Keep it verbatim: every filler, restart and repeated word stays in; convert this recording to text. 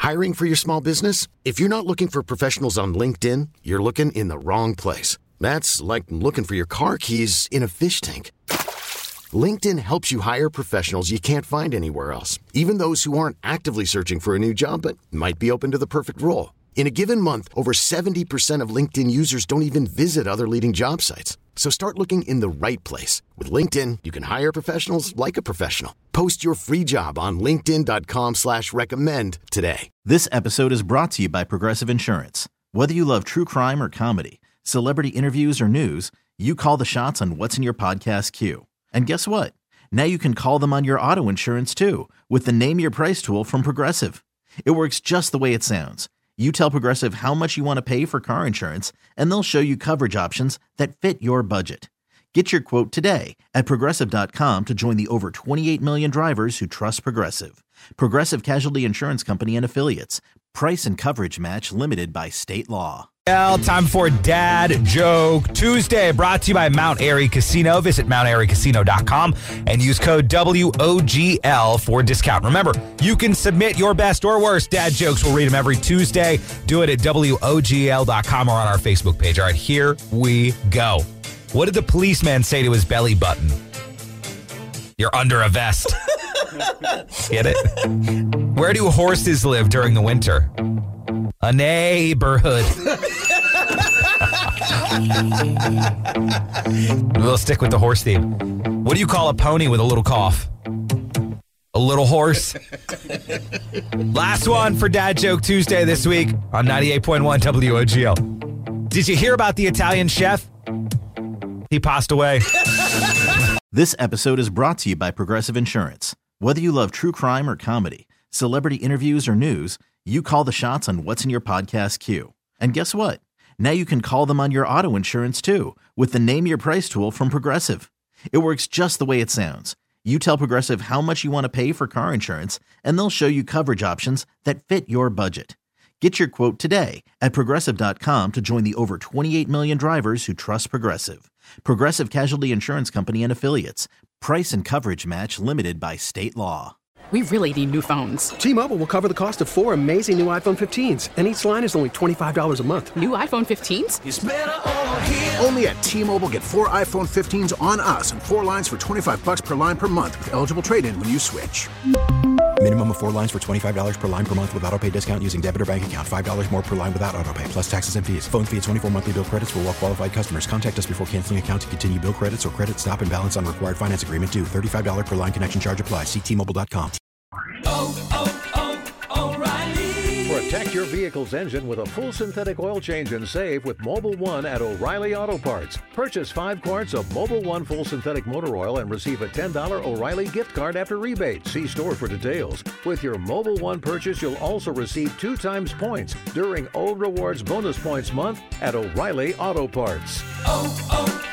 Hiring for your small business? If you're not looking for professionals on LinkedIn, you're looking in the wrong place. That's like looking for your car keys in a fish tank. LinkedIn helps you hire professionals you can't find anywhere else, even those who aren't actively searching for a new job but might be open to the perfect role. In a given month, over seventy percent of LinkedIn users don't even visit other leading job sites. So start looking in the right place. With LinkedIn, you can hire professionals like a professional. Post your free job on linkedin dot com slash recommend today. This episode is brought to you by Progressive Insurance. Whether you love true crime or comedy, celebrity interviews or news, you call the shots on what's in your podcast queue. And guess what? Now you can call them on your auto insurance too with the Name Your Price tool from Progressive. It works just the way it sounds. You tell Progressive how much you want to pay for car insurance, and they'll show you coverage options that fit your budget. Get your quote today at Progressive dot com to join the over twenty-eight million drivers who trust Progressive. Progressive Casualty Insurance Company and Affiliates. Price and coverage match limited by state law. Well, time for Dad Joke Tuesday, brought to you by Mount Airy Casino. Visit mount airy casino dot com and use code W O G L for discount. Remember, you can submit your best or worst dad jokes. We'll read them every Tuesday. Do it at W O G L dot com or on our Facebook page. All right, here we go. What did the policeman say to his belly button? You're under a vest. Get it? Where do horses live during the winter? A neighborhood. We'll stick with the horse theme. What do you call a pony with a little cough? A little horse. Last one for Dad Joke Tuesday this week on ninety-eight point one W O G L. Did you hear about the Italian chef? He passed away. This episode is brought to you by Progressive Insurance. Whether you love true crime or comedy, celebrity interviews or news, you call the shots on what's in your podcast queue. And guess what? Now you can call them on your auto insurance too with the Name Your Price tool from Progressive. It works just the way it sounds. You tell Progressive how much you want to pay for car insurance, and they'll show you coverage options that fit your budget. Get your quote today at Progressive dot com to join the over twenty-eight million drivers who trust Progressive. Progressive Casualty Insurance Company and Affiliates. Price and coverage match limited by state law. We really need new phones. T-Mobile will cover the cost of four amazing new iPhone fifteens, and each line is only twenty-five dollars a month. New iPhone fifteens? It's better over here. Only at T-Mobile, get four iPhone fifteens on us and four lines for twenty-five dollars per line per month with eligible trade-in when you switch. Minimum of four lines for twenty-five dollars per line per month with autopay discount using debit or bank account. five dollars more per line without autopay, plus taxes and fees. Phone fee at twenty-four monthly bill credits for well-qualified customers. Contact us before canceling account to continue bill credits or credit stop and balance on required finance agreement due. thirty-five dollars per line connection charge applies. See T Mobile dot com. Oh, oh, oh, O'Reilly. Protect your vehicle's engine with a full synthetic oil change and save with Mobil one at O'Reilly Auto Parts. Purchase five quarts of Mobil one full synthetic motor oil and receive a ten dollars O'Reilly gift card after rebate. See store for details. With your Mobil one purchase, you'll also receive two times points during O Rewards Bonus Points Month at O'Reilly Auto Parts. Oh, oh,